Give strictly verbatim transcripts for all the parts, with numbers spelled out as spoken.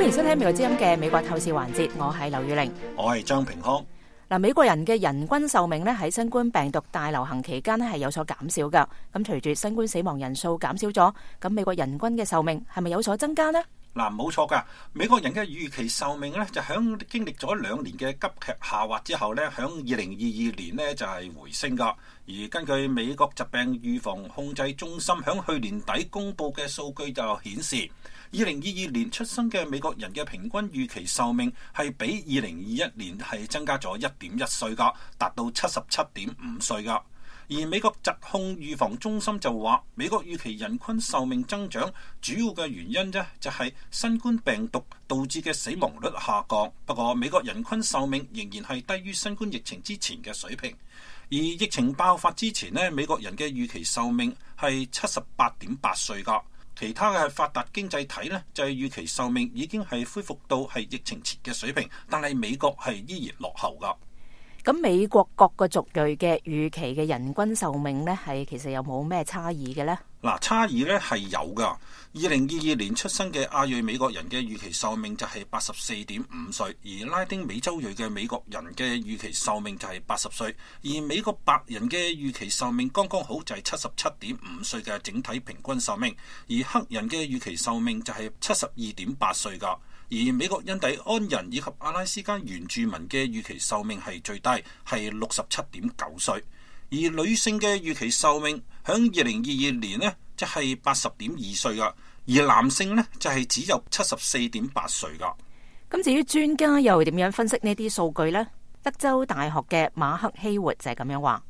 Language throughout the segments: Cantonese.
歡迎收聽美國之音嘅美國透視環節，我係劉宇玲， 我係張平康。 嗱，美國人嘅人均壽命咧喺新冠病毒大流行期間咧係有所減少噶。咁隨住新冠死亡人數減少咗，咁美國人均嘅壽命係咪有所增加呢？ 嗱，冇錯噶，美國人嘅預期壽命咧就響經歷咗兩年嘅急劇下滑之後咧，響二零二二年咧就係回升噶。而根據美國疾病預防控制中心響去年底公布嘅數據就顯示，二零二二年出生嘅美國人嘅平均預期壽命係比二零二一年係增加咗一點一歲噶，達到七十七點五歲噶。而美國疾控預防中心就話，美國預期人均壽命增長主要嘅原因啫，就係新冠病毒導致嘅死亡率下降。不過美國人均壽命仍然係低於新冠疫情之前嘅水平。而疫情爆發之前呢，美國人嘅預期壽命係七十八點八歲噶。其他嘅發達經濟體呢，就係預期壽命已經係恢復到係疫情前嘅水平，但係美國係依然落後噶。 咁美國各個族裔嘅預期嘅人均壽命呢，係其實有冇咩差異嘅呢？ 嗱，差異呢係有噶。二零二二年出生嘅亞裔美國人嘅預期壽命就係八十四點五歲，而拉丁美洲裔嘅美國人嘅預期壽命就係八十歲，而美國白人嘅預期壽命剛剛好就係七十七點五歲嘅整體平均壽命，而黑人嘅預期壽命就係七十二點八歲噶。而美國印第安人以及阿拉斯加原住民嘅預期壽命係最低，係六十七點九歲。而女性嘅預期壽命響二零二二年呢，就係八十點二歲噶，而男性呢，就係只有七十四點八歲噶。 咁至於專家又點樣分析呢啲數據呢？德州大學嘅馬克希活就係咁樣話。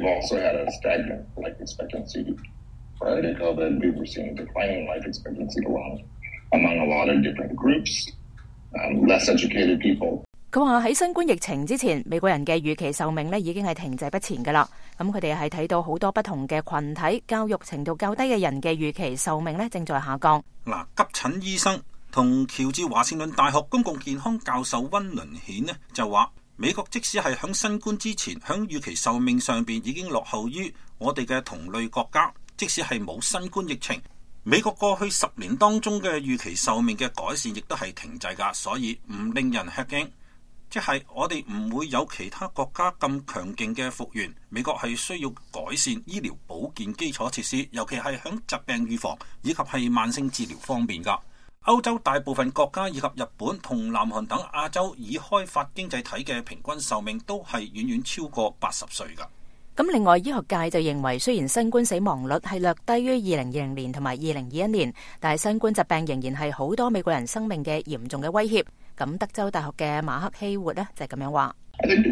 佢話喺新冠疫情之前，美國人嘅預期壽命咧已經係停滯不前噶啦。咁佢哋係睇到好多不同嘅群體，教育程度較低嘅人嘅預期壽命咧正在下降。 嗱，急診醫生同喬治華盛頓大學公共健康教授溫倫顯呢就話，美國即使係響新冠之前，響預期壽命上邊已經落後於我哋嘅同類國家，即使係冇新冠疫情。美國過去十年當中嘅預期壽命嘅改善亦都係停滯噶，所以唔令人吃驚。即係我哋唔會有其他國家咁強勁嘅復原。美國係需要改善醫療保健基礎設施，尤其係響疾病預防以及係慢性治療方面噶。歐洲大部分國家以及日本同南韓等亞洲已開發經濟體嘅平均壽命都係遠遠超過八十歲噶。 咁另外，醫學界就認為，雖然新冠死亡率係略低於二零二零年同埋二零二一年，但係新冠疾病仍然係好多美國人生命嘅嚴重嘅威脅。咁德州大學嘅馬克希活呢，就係咁樣話。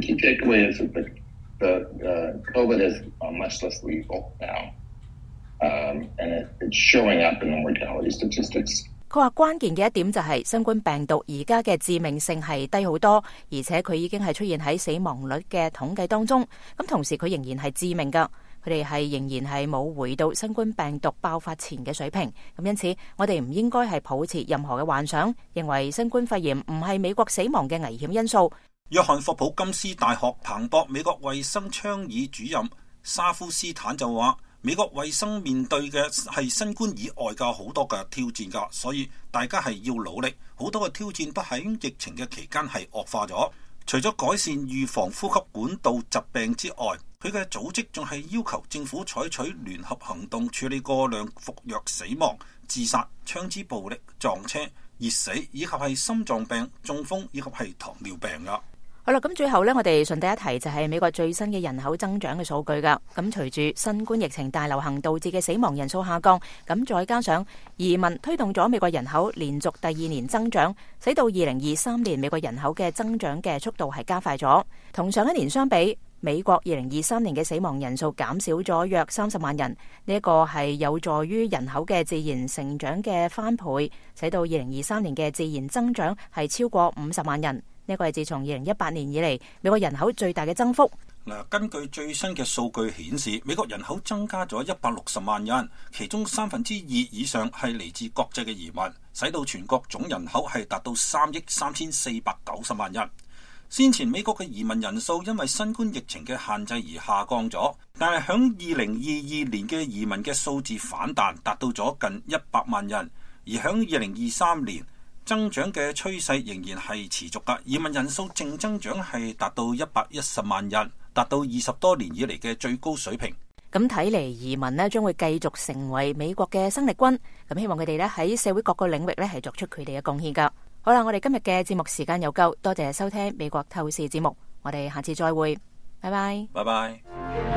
佢話關鍵嘅一點就係新冠病毒而家嘅致命性係低好多，而且佢已經係出現喺死亡率嘅統計當中。咁同時佢仍然係致命噶，佢哋係仍然係冇回到新冠病毒爆發前嘅水平。咁因此我哋唔應該係抱持任何嘅幻想，認為新冠肺炎唔係美國死亡嘅危險因素。 約翰霍普金斯大學彭博美國衛生倡議主任沙夫斯坦就話，美國衛生面對嘅係新冠以外嘅好多嘅挑戰噶，所以大家係要努力。好多嘅挑戰都喺疫情嘅期間係惡化咗。除咗改善預防呼吸管道疾病之外，佢嘅組織仲係要求政府採取聯合行動，處理過量服藥死亡、自殺、槍支暴力、撞車、熱死，以及係心臟病、中風以及係糖尿病噶。 好啦，咁最後呢，我哋順帶一提就係美國最新嘅人口增長嘅數據噶。咁隨住新冠疫情大流行導致嘅死亡人數下降，咁再加上移民推動咗美國人口連續第二年增長，使到二零二三年美國人口嘅增長嘅速度係加快咗。同上一年相比，美國二零二三年嘅死亡人數減少咗約三十萬人，呢一個係有助於人口嘅自然成長嘅翻倍，使到二零二三年嘅自然增長係超過五十萬人。呢個係自從二零一八年以嚟美國人口最大嘅增幅。 嗱，根據最新嘅數據顯示，美國人口增加咗一百六十萬人，其中三分之二以上係嚟自國際嘅移民，使到全國總人口係達到三億三千四百九十萬人。先前美國嘅移民人數因為新冠疫情嘅限制而下降咗，但係響二零二二年嘅移民嘅數字反彈，達到咗近一百萬人，而響二零二三年增長嘅趨勢仍然係持續㗎，移民人數淨增長係達到一百一十萬人，達到二十多年以嚟嘅最高水平。 咁睇嚟，移民呢將會繼續成為美國嘅生力軍。咁希望佢哋呢喺社會各個領域呢係作出佢哋嘅貢獻噶。好啦，我哋今日嘅節目時間又夠，多謝收聽美國透視節目，我哋下次再會，拜拜， 拜拜。